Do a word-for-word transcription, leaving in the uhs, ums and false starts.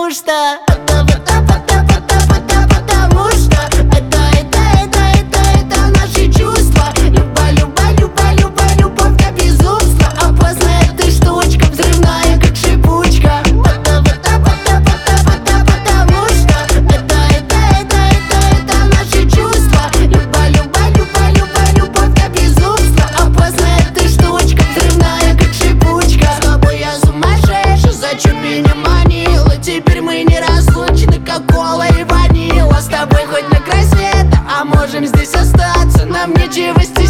потому что Потому что это, это, это, это, это наши чувства. Люба, люба, люба, люба, любовь до безумства. Опасная эта штучка, взрывная как шипучка. Потому что это, это, это, это, это наши чувства. Люба, люба, люба, люба, любовь до безумства. Опасная эта штучка, взрывная как шипучка. С тобой я сумасшедший, зачем меня манила? Теперь мы не разлучны, как кола и ванила. С тобой хоть на край света, а можем здесь остаться. Нам нечего стесняться.